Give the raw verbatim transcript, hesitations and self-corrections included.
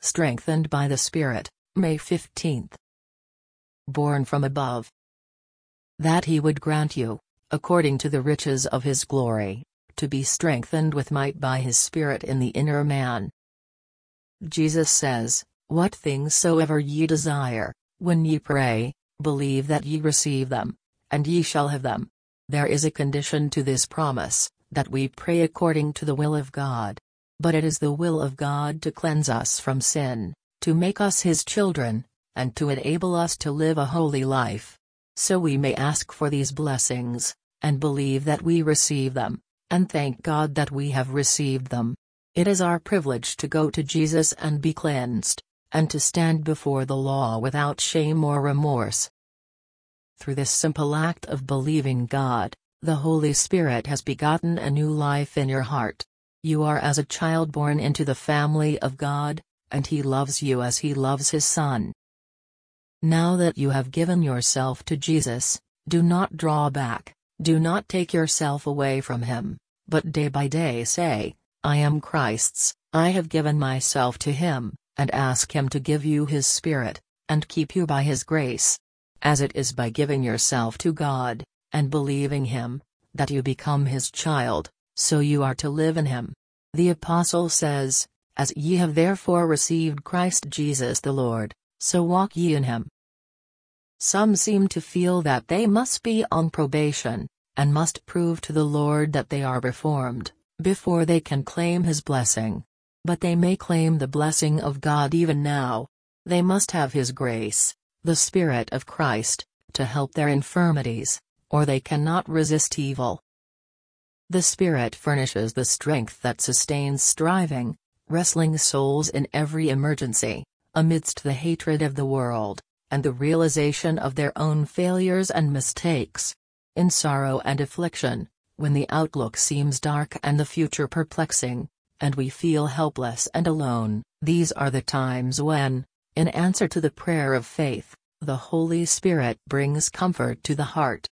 Strengthened by the Spirit, May fifteenth. Born from above. That he would grant you, according to the riches of his glory, to be strengthened with might by his Spirit in the inner man. Jesus says, "What things soever ye desire, when ye pray, believe that ye receive them, and ye shall have them." There is a condition to this promise, that we pray according to the will of God. But it is the will of God to cleanse us from sin, to make us his children, and to enable us to live a holy life. So we may ask for these blessings, and believe that we receive them, and thank God that we have received them. It is our privilege to go to Jesus and be cleansed, and to stand before the law without shame or remorse. Through this simple act of believing God, the Holy Spirit has begotten a new life in your heart. You are as a child born into the family of God, and he loves you as he loves his Son. Now that you have given yourself to Jesus, do not draw back, do not take yourself away from him, but day by day say, "I am Christ's, I have given myself to him," and ask him to give you his Spirit, and keep you by his grace. As it is by giving yourself to God, and believing him, that you become his child, so you are to live in him. The Apostle says, "As ye have therefore received Christ Jesus the Lord, so walk ye in him." Some seem to feel that they must be on probation, and must prove to the Lord that they are reformed, before they can claim his blessing. But they may claim the blessing of God even now. They must have his grace, the Spirit of Christ, to help their infirmities, or they cannot resist evil. The Spirit furnishes the strength that sustains striving, wrestling souls in every emergency, amidst the hatred of the world, and the realization of their own failures and mistakes. In sorrow and affliction, when the outlook seems dark and the future perplexing, and we feel helpless and alone, these are the times when, in answer to the prayer of faith, the Holy Spirit brings comfort to the heart,